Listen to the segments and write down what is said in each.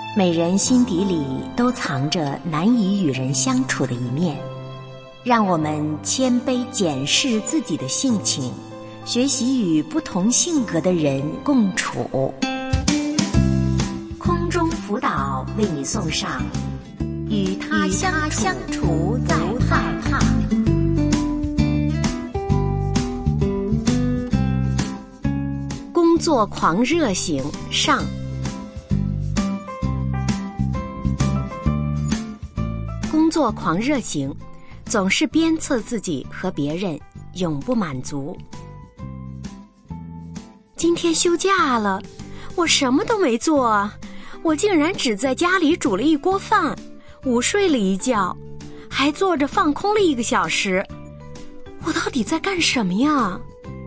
每人心底里都藏着难以与人相处的一面，让我们谦卑检视自己的性情，学习与不同性格的人共处。空中辅导为你送上与他相处再害怕。工作狂热型上。工作狂热型总是鞭策自己和别人，永不满足。今天休假了，我什么都没做，我竟然只在家里煮了一锅饭，午睡了一觉，还坐着放空了1个小时。我到底在干什么呀？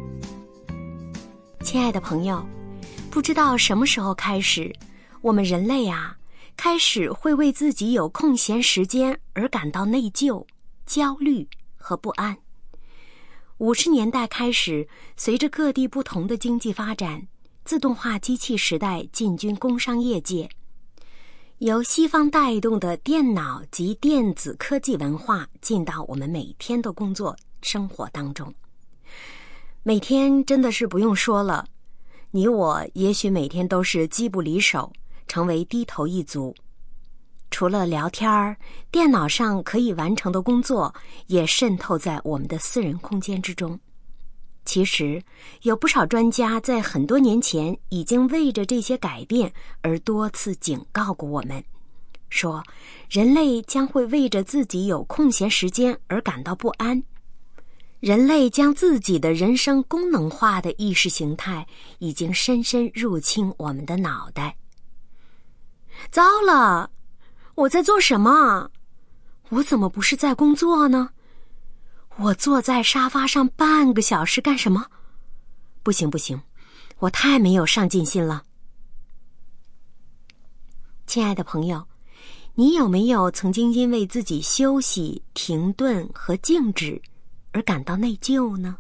亲爱的朋友，不知道什么时候开始，我们人类开始会为自己有空闲时间而感到内疚、焦虑和不安。50年代开始，随着各地不同的经济发展，自动化机器时代进军工商业界，由西方带动的电脑及电子科技文化进到我们每天的工作生活当中。每天真的是不用说了，你我也许每天都是机不离手，成为低头一族。除了聊天，电脑上可以完成的工作也渗透在我们的私人空间之中。其实有不少专家在很多年前已经为着这些改变而多次警告过我们，说人类将会为着自己有空闲时间而感到不安。人类将自己的人生功能化的意识形态已经深深入侵我们的脑袋。糟了，我在做什么？我怎么不是在工作呢？我坐在沙发上半个小时干什么？不行，我太没有上进心了。亲爱的朋友，你有没有曾经因为自己休息、停顿和静止而感到内疚呢？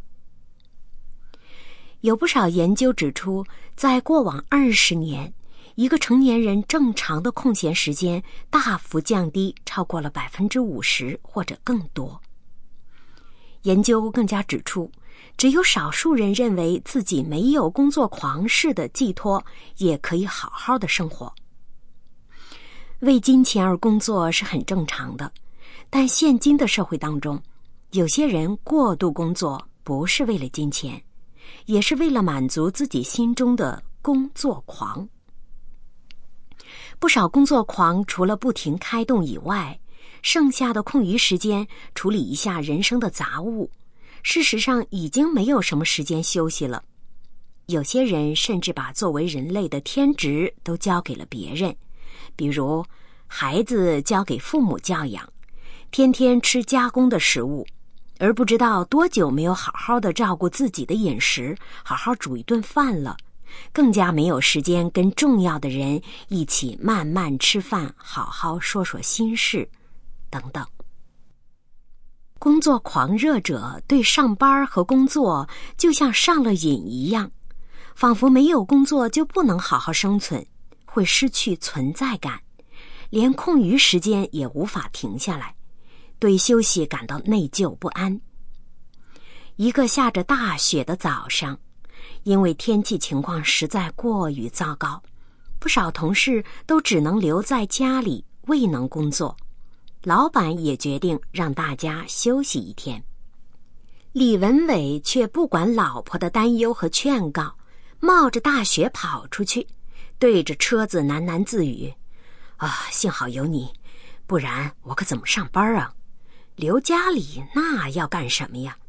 有不少研究指出，在过往20年，一个成年人正常的空闲时间大幅降低，超过了50%或者更多。研究更加指出，只有少数人认为自己没有工作狂式的寄托，也可以好好的生活。为金钱而工作是很正常的，但现今的社会当中，有些人过度工作不是为了金钱，也是为了满足自己心中的工作狂。不少工作狂除了不停开动以外，剩下的空余时间处理一下人生的杂物，事实上已经没有什么时间休息了。有些人甚至把作为人类的天职都交给了别人，比如孩子交给父母教养，天天吃加工的食物，而不知道多久没有好好的照顾自己的饮食，好好煮一顿饭了，更加没有时间跟重要的人一起慢慢吃饭，好好说说心事等等。工作狂热者对上班和工作就像上了瘾一样，仿佛没有工作就不能好好生存，会失去存在感，连空余时间也无法停下来，对休息感到内疚不安。一个下着大雪的早上，因为天气情况实在过于糟糕，不少同事都只能留在家里，未能工作。老板也决定让大家休息一天。李文伟却不管老婆的担忧和劝告，冒着大雪跑出去，对着车子喃喃自语：幸好有你，不然我可怎么上班啊？留家里那要干什么呀？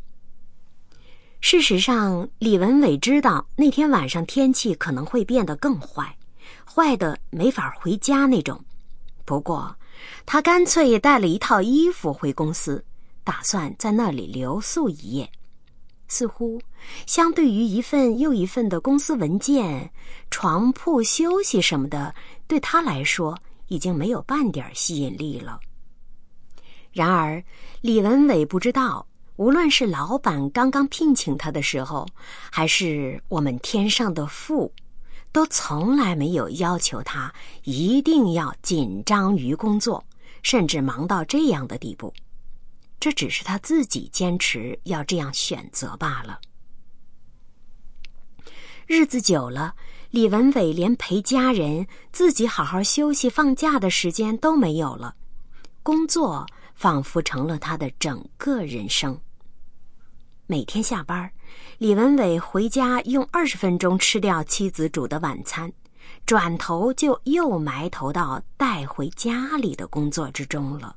事实上，李文伟知道那天晚上天气可能会变得更坏，坏的没法回家那种。不过他干脆带了一套衣服回公司，打算在那里留宿一夜。似乎相对于一份又一份的公司文件，床铺休息什么的，对他来说已经没有半点吸引力了。然而李文伟不知道，无论是老板刚刚聘请他的时候，还是我们天上的父， 都从来没有要求他一定要紧张于工作，甚至忙到这样的地步。这只是他自己坚持要这样选择罢了。日子久了，李文伟连陪家人、自己好好休息放假的时间都没有了，工作仿佛成了他的整个人生。每天下班，李文伟回家用20分钟吃掉妻子煮的晚餐，转头就又埋头到带回家里的工作之中了。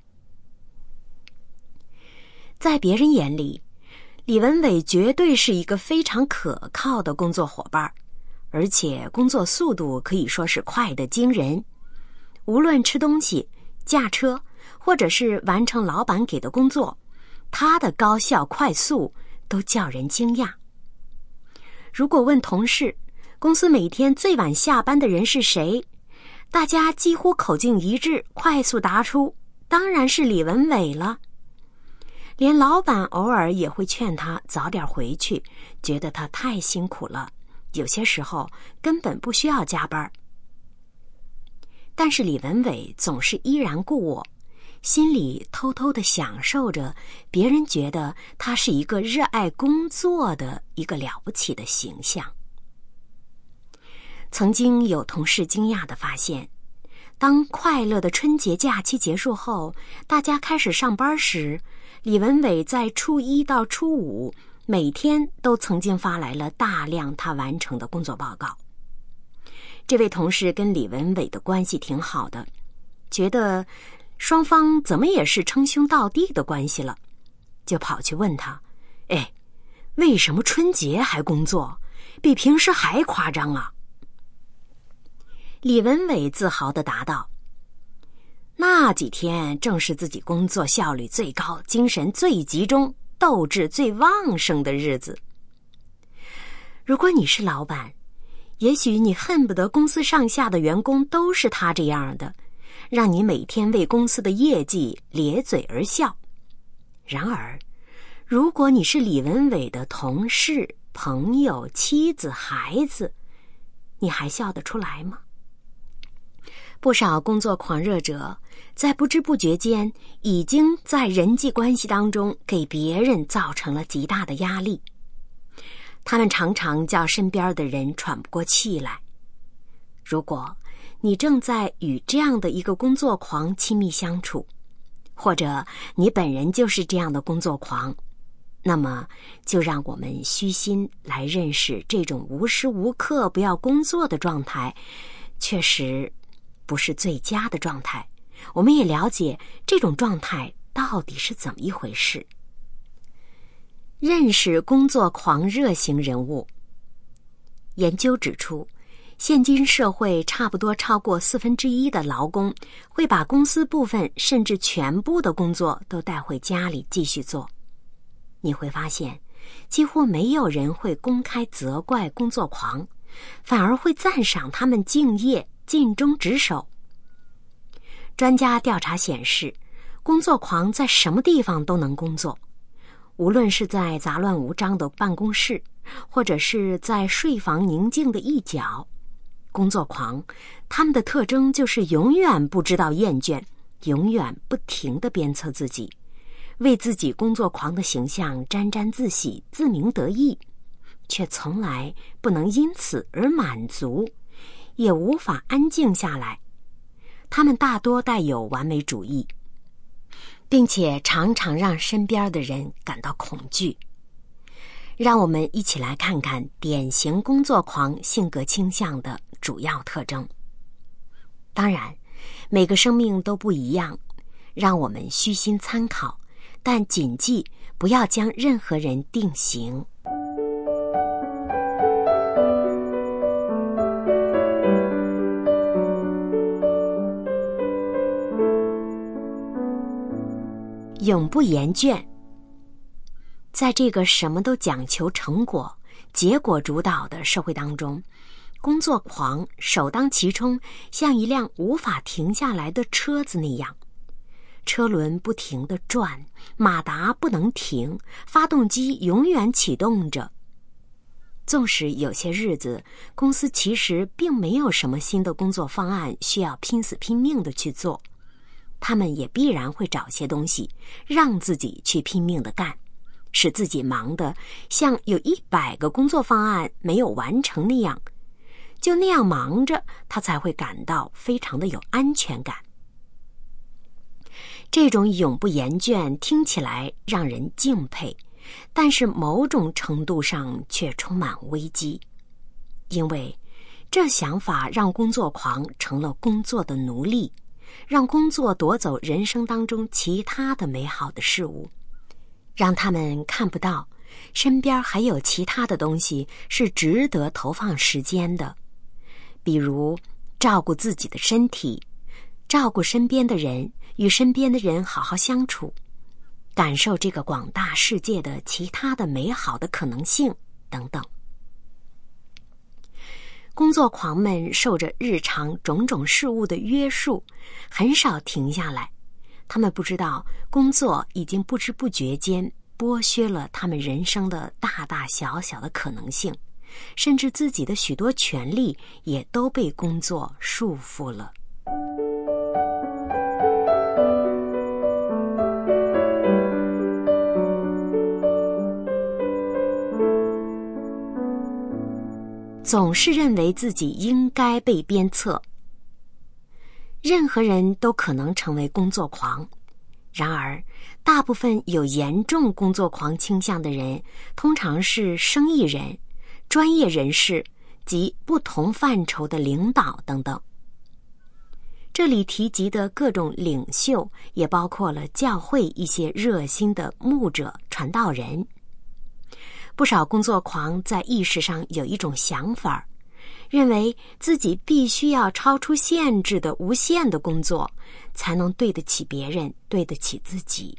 在别人眼里，李文伟绝对是一个非常可靠的工作伙伴，而且工作速度可以说是快得惊人。无论吃东西、驾车，或者是完成老板给的工作，他的高效快速都叫人惊讶。如果问同事，公司每天最晚下班的人是谁，大家几乎口径一致，快速答出，当然是李文伟了。连老板偶尔也会劝他早点回去，觉得他太辛苦了，有些时候根本不需要加班。但是李文伟总是依然故我，心里偷偷地享受着别人觉得他是一个热爱工作的一个了不起的形象。曾经有同事惊讶地发现，当快乐的春节假期结束后，大家开始上班时，李文伟在初1到初5每天都曾经发来了大量他完成的工作报告。这位同事跟李文伟的关系挺好的，觉得双方怎么也是称兄道弟的关系了，就跑去问他，为什么春节还工作？比平时还夸张啊！李文伟自豪地答道，那几天正是自己工作效率最高、精神最集中、斗志最旺盛的日子。如果你是老板，也许你恨不得公司上下的员工都是他这样的，让你每天为公司的业绩咧嘴而笑。然而，如果你是李文伟的同事、朋友、妻子、孩子，你还笑得出来吗？不少工作狂热者在不知不觉间已经在人际关系当中给别人造成了极大的压力，他们常常叫身边的人喘不过气来。如果你正在与这样的一个工作狂亲密相处，或者你本人就是这样的工作狂，那么就让我们虚心来认识这种无时无刻不要工作的状态，确实不是最佳的状态。我们也了解这种状态到底是怎么一回事。认识工作狂热型人物。研究指出，现今社会差不多超过1/4的劳工会把公司部分甚至全部的工作都带回家里继续做。你会发现，几乎没有人会公开责怪工作狂，反而会赞赏他们敬业、尽忠职守。专家调查显示，工作狂在什么地方都能工作，无论是在杂乱无章的办公室，或者是在睡房宁静的一角，工作狂他们的特征就是永远不知道厌倦，永远不停地鞭策自己，为自己工作狂的形象沾沾自喜、自鸣得意，却从来不能因此而满足，也无法安静下来。他们大多带有完美主义，并且常常让身边的人感到恐惧。让我们一起来看看典型工作狂性格倾向的主要特征。当然，每个生命都不一样，让我们虚心参考，但谨记不要将任何人定型。永不言倦。在这个什么都讲求成果、结果主导的社会当中，工作狂首当其冲，像一辆无法停下来的车子那样，车轮不停地转，马达不能停，发动机永远启动着。 纵使有些日子公司其实并没有什么新的工作方案需要拼死拼命的去做，他们也必然会找些东西让自己去拼命的干，使自己忙得像有100个工作方案没有完成那样，就那样忙着，他才会感到非常的有安全感。这种永不言倦听起来让人敬佩，但是某种程度上却充满危机，因为这想法让工作狂成了工作的奴隶，让工作夺走人生当中其他的美好的事物，让他们看不到身边还有其他的东西是值得投放时间的，比如照顾自己的身体，照顾身边的人，与身边的人好好相处，感受这个广大世界的其他的美好的可能性等等。工作狂们受着日常种种事物的约束，很少停下来，他们不知道工作已经不知不觉间剥削了他们人生的大大小小的可能性，甚至自己的许多权利也都被工作束缚了。总是认为自己应该被鞭策。任何人都可能成为工作狂，然而大部分有严重工作狂倾向的人通常是生意人、专业人士及不同范畴的领导等等。这里提及的各种领袖也包括了教会一些热心的牧者、传道人。不少工作狂在意识上有一种想法，认为自己必须要超出限制的无限的工作，才能对得起别人，对得起自己。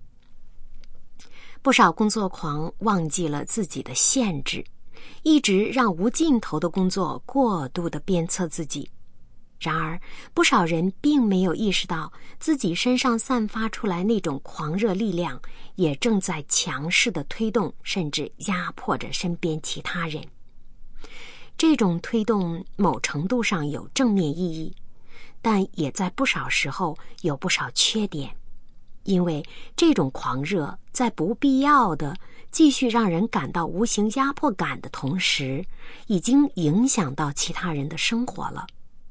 不少工作狂忘记了自己的限制，一直让无尽头的工作过度地鞭策自己。然而，不少人并没有意识到自己身上散发出来那种狂热力量，也正在强势地推动甚至压迫着身边其他人。这种推动某程度上有正面意义，但也在不少时候有不少缺点，因为这种狂热在不必要的继续让人感到无形压迫感的同时，已经影响到其他人的生活了。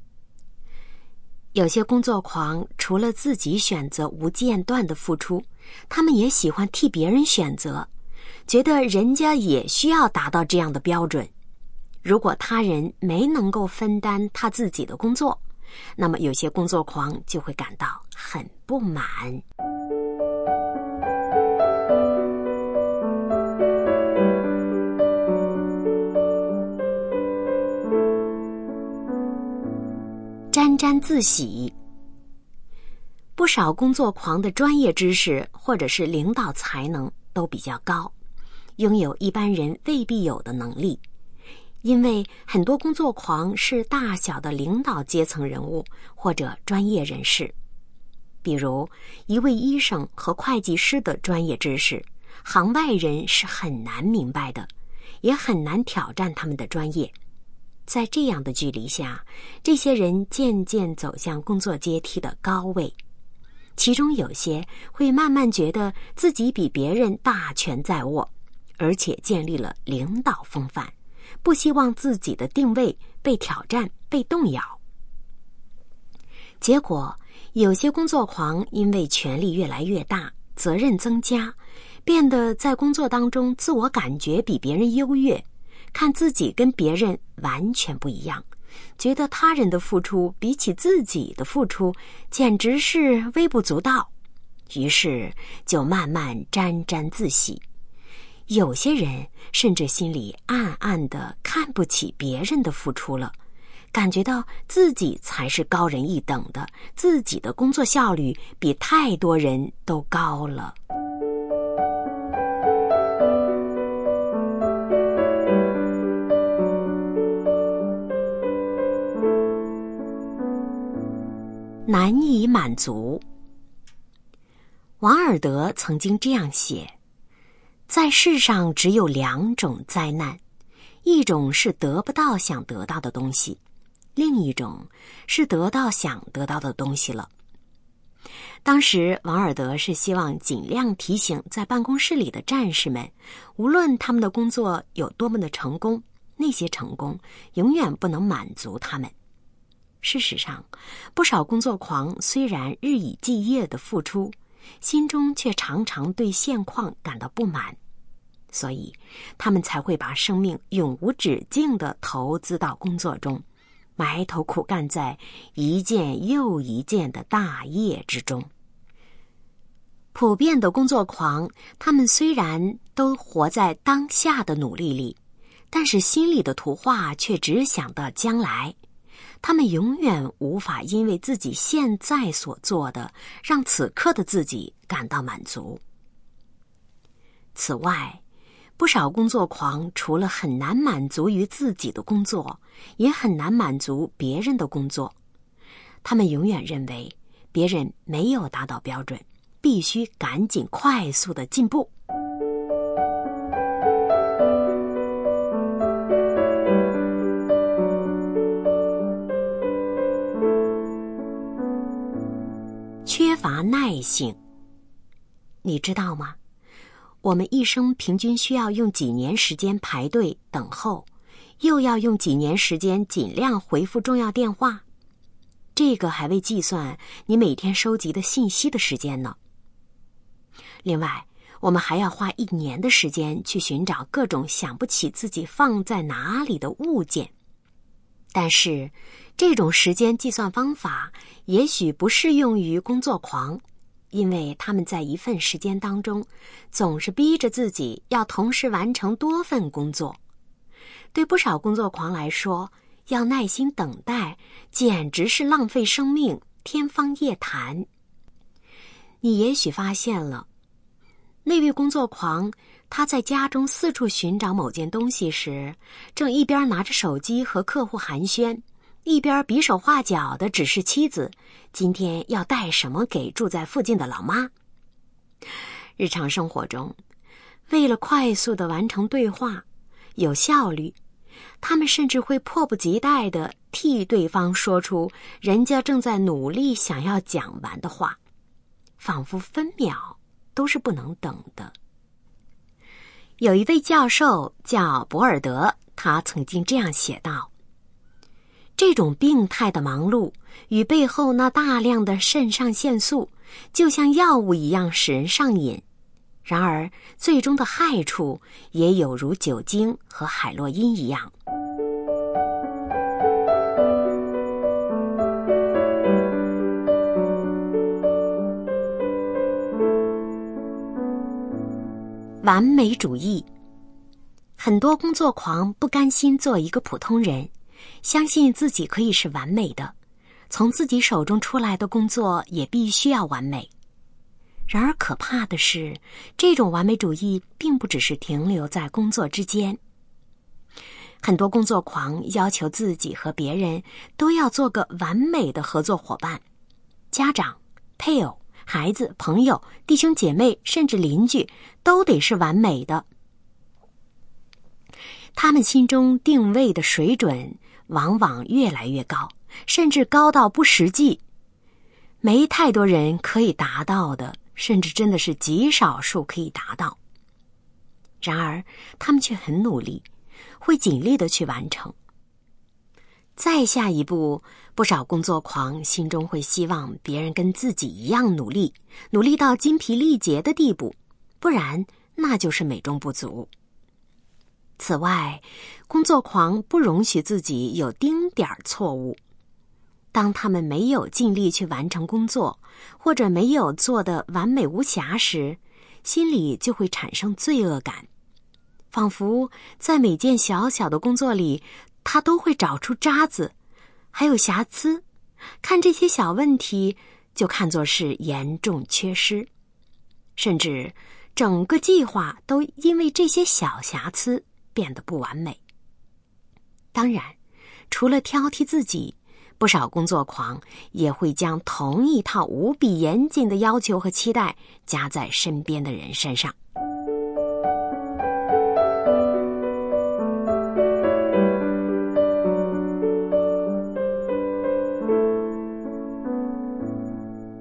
有些工作狂除了自己选择无间断的付出，他们也喜欢替别人选择，觉得人家也需要达到这样的标准。如果他人没能够分担他自己的工作，那么有些工作狂就会感到很不满。沾沾自喜。不少工作狂的专业知识或者是领导才能都比较高，拥有一般人未必有的能力。因为很多工作狂是大小的领导阶层人物或者专业人士，比如一位医生和会计师的专业知识，行外人是很难明白的，也很难挑战他们的专业。在这样的距离下，这些人渐渐走向工作阶梯的高位，其中有些会慢慢觉得自己比别人大权在握，而且建立了领导风范，不希望自己的定位被挑战、被动摇。结果，有些工作狂因为权力越来越大，责任增加，变得在工作当中自我感觉比别人优越，看自己跟别人完全不一样，觉得他人的付出比起自己的付出简直是微不足道，于是就慢慢沾沾自喜。有些人甚至心里暗暗地看不起别人的付出了，感觉到自己才是高人一等的，自己的工作效率比太多人都高了。难以满足。王尔德曾经这样写：在世上只有2种灾难， 一种是得不到想得到的东西，另一种是得到想得到的东西了。当时王尔德是希望尽量提醒在办公室里的战士们，无论他们的工作有多么的成功，那些成功永远不能满足他们。事实上，不少工作狂虽然日以继夜的付出，心中却常常对现况感到不满，所以他们才会把生命永无止境地投资到工作中，埋头苦干在一件又一件的大业之中。普遍的工作狂，他们虽然都活在当下的努力里，但是心里的图画却只想到将来。他们永远无法因为自己现在所做的，让此刻的自己感到满足。此外，不少工作狂除了很难满足于自己的工作，也很难满足别人的工作。他们永远认为别人没有达到标准，必须赶紧快速的进步。缺乏耐性。你知道吗？我们一生平均需要用几年时间排队等候，又要用几年时间尽量回复重要电话。这个还未计算你每天收集的信息的时间呢。另外，我们还要花1年的时间去寻找各种想不起自己放在哪里的物件。但是，这种时间计算方法也许不适用于工作狂，因为他们在一份时间当中，总是逼着自己要同时完成多份工作。对不少工作狂来说，要耐心等待，简直是浪费生命，天方夜谭。你也许发现了，那位工作狂，他在家中四处寻找某件东西时，正一边拿着手机和客户寒暄，一边比手画脚地指示妻子今天要带什么给住在附近的老妈。日常生活中，为了快速地完成对话，有效率，他们甚至会迫不及待地替对方说出人家正在努力想要讲完的话，仿佛分秒都是不能等的。有一位教授叫博尔德，他曾经这样写道：这种病态的忙碌与背后那大量的肾上腺素，就像药物一样使人上瘾，然而最终的害处也有如酒精和海洛因一样。完美主义。很多工作狂不甘心做一个普通人，相信自己可以是完美的，从自己手中出来的工作也必须要完美。然而可怕的是，这种完美主义并不只是停留在工作之间。很多工作狂要求自己和别人都要做个完美的合作伙伴，家长、配偶、孩子、朋友、弟兄姐妹，甚至邻居，都得是完美的。他们心中定位的水准往往越来越高，甚至高到不实际，没太多人可以达到的，甚至真的是极少数可以达到。然而他们却很努力，会尽力的去完成。再下一步，不少工作狂心中会希望别人跟自己一样努力，努力到筋疲力竭的地步，不然那就是美中不足。此外，工作狂不容许自己有丁点儿错误。当他们没有尽力去完成工作，或者没有做得完美无瑕时，心里就会产生罪恶感，仿佛在每件小小的工作里，他都会找出渣子，还有瑕疵，看这些小问题就看作是严重缺失，甚至整个计划都因为这些小瑕疵变得不完美。当然，除了挑剔自己，不少工作狂也会将同一套无比严谨的要求和期待加在身边的人身上。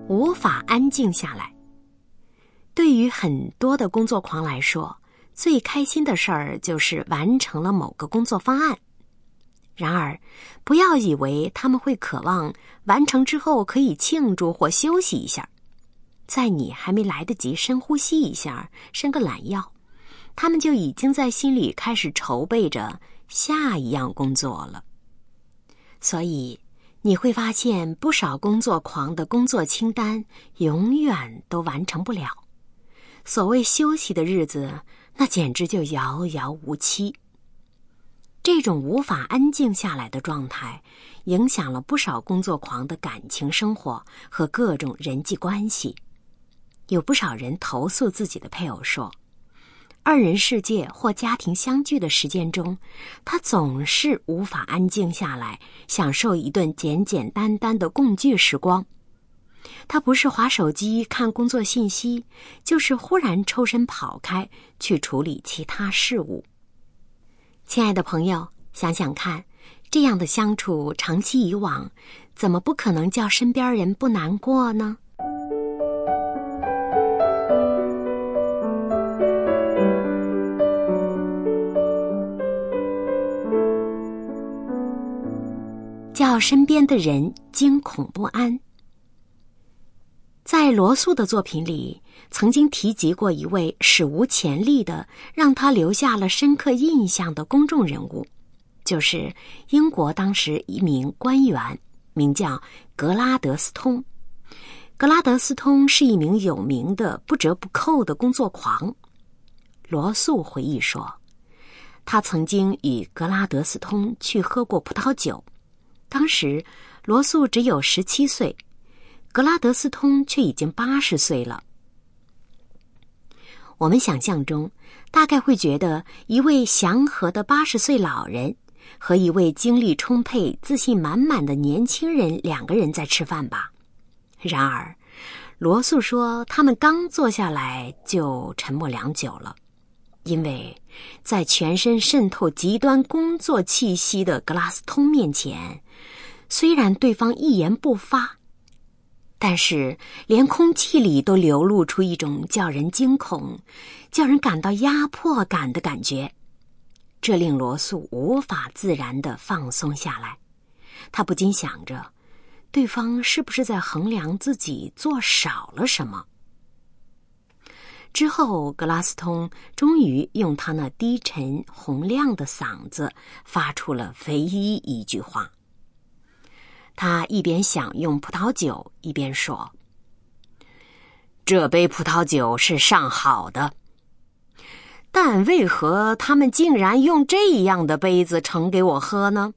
无法安静下来。对于很多的工作狂来说，最开心的事儿就是完成了某个工作方案。然而，不要以为他们会渴望完成之后可以庆祝或休息一下，在你还没来得及深呼吸一下，伸个懒腰，他们就已经在心里开始筹备着下一样工作了。所以你会发现，不少工作狂的工作清单永远都完成不了。所谓休息的日子，那简直就遥遥无期。这种无法安静下来的状态，影响了不少工作狂的感情生活和各种人际关系。有不少人投诉自己的配偶说，二人世界或家庭相聚的时间中，他总是无法安静下来，享受一顿简简单单的共聚时光。他不是滑手机看工作信息，就是忽然抽身跑开去处理其他事务。亲爱的朋友，想想看，这样的相处长期以往，怎么不可能叫身边人不难过呢？叫身边的人惊恐不安。在罗素的作品里，曾经提及过一位史无前例的让他留下了深刻印象的公众人物，就是英国当时一名官员，名叫格拉德斯通。格拉德斯通是一名有名的不折不扣的工作狂。罗素回忆说，他曾经与格拉德斯通去喝过葡萄酒，当时罗素只有17岁，格拉德斯通却已经80岁了。我们想象中大概会觉得一位祥和的80岁老人和一位精力充沛、自信满满的年轻人两个人在吃饭吧。然而，罗素说他们刚坐下来就沉默良久了，因为在全身渗透极端工作气息的格拉斯通面前，虽然对方一言不发，但是连空气里都流露出一种叫人惊恐、叫人感到压迫感的感觉。这令罗素无法自然地放松下来。他不禁想着，对方是不是在衡量自己做少了什么？之后，格拉斯通终于用他那低沉洪亮的嗓子发出了唯一一句话。他一边享用葡萄酒，一边说：“这杯葡萄酒是上好的，但为何他们竟然用这样的杯子盛给我喝呢？”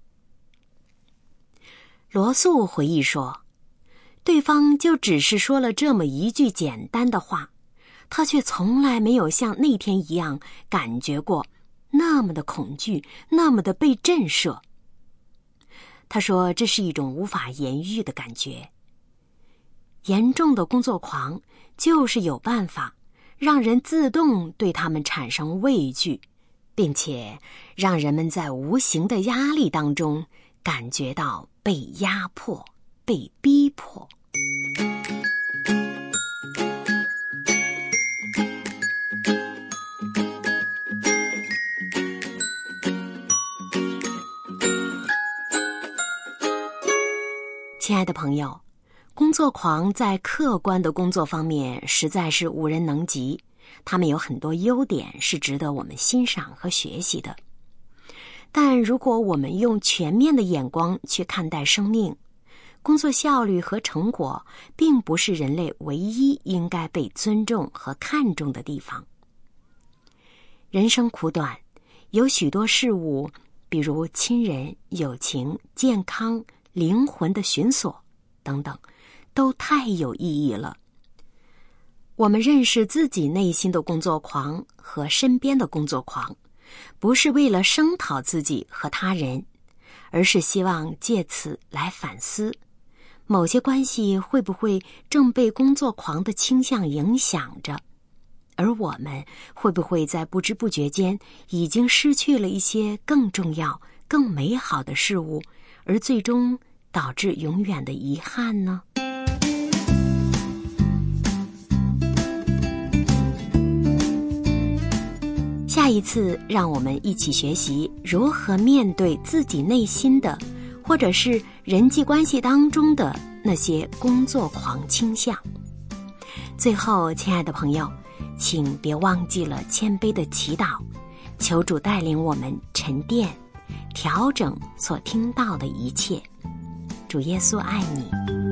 罗素回忆说，对方就只是说了这么一句简单的话，他却从来没有像那天一样感觉过那么的恐惧，那么的被震慑。他说这是一种无法言喻的感觉。严重的工作狂就是有办法让人自动对他们产生畏惧，并且让人们在无形的压力当中感觉到被压迫、被逼迫。亲爱的朋友，工作狂在客观的工作方面实在是无人能及，他们有很多优点是值得我们欣赏和学习的。但如果我们用全面的眼光去看待生命，工作效率和成果并不是人类唯一应该被尊重和看重的地方。人生苦短，有许多事物，比如亲人、友情、健康、灵魂的寻索等等，都太有意义了。我们认识自己内心的工作狂和身边的工作狂，不是为了声讨自己和他人，而是希望借此来反思，某些关系会不会正被工作狂的倾向影响着，而我们会不会在不知不觉间已经失去了一些更重要、更美好的事物，而最终导致永远的遗憾呢？ 下一次让我们一起学习如何面对自己内心的，或者是人际关系当中的那些工作狂倾向。最后，亲爱的朋友，请别忘记了谦卑的祈祷，求主带领我们沉淀调整所听到的一切。主耶稣爱你。